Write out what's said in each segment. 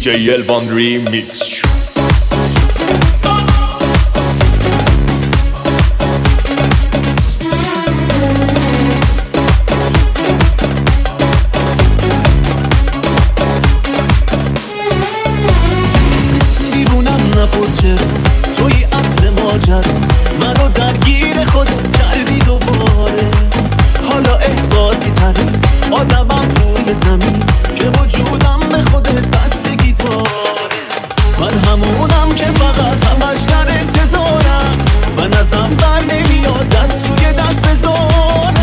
DJ Elvan Remix. توی اصل ماجرا منو درگیر خودت کردی دوباره. حالا احساسی تری آدمم روی زمین که وجودم به خودت بستگی داره. من همونم که فقط همش در انتظارم. من ازم بر نمیاد دست روی دست بذارم.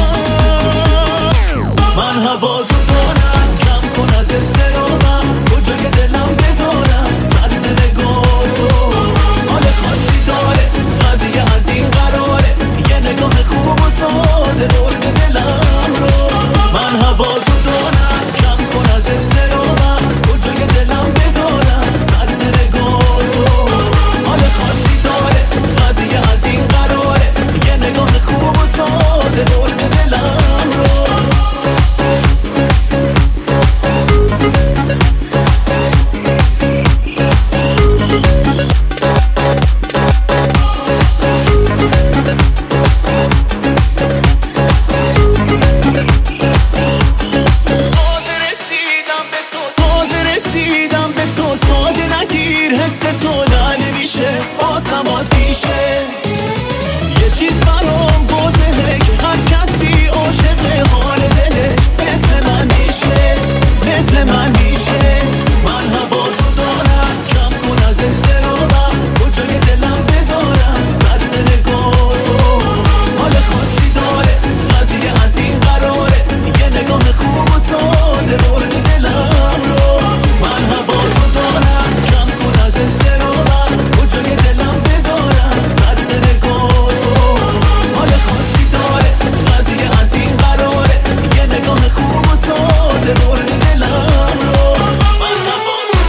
من هوا تو دارم کم کن از استرامم کجای دلم بذارم. طرز نگاه تو حال خاصی داره. قضیه از این قراره یه نگاه خوب و ساده برد دلم رو. من هوا تو دارم کم کن از استرامم کجای دلم بذارم. طرز نگاه تو حال خاصی داره. قضیه از این قراره یه نگاه خوب و ساده برد دلم رو. یه چیز برام واضحه که هر کسی عاشق حال دلش مثل من میشه. مثل من میشه. من هوا تو دارم کم کن از استرامم کجای دلم بذارم. طرز نگاه تو حال خاصی داره. قضیه از این قراره یه نگاه خوب و ساده برد دلم رو. من هوا تو دارم کم کن از استرامم کجای دلم بذارم. طرز نگاه تو حال خاصی داره. قضیه از این قراره یه نگاه خوب و ساده برد دلم رو. من هوا تو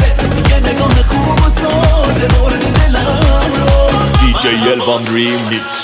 DJ Elvan Remix.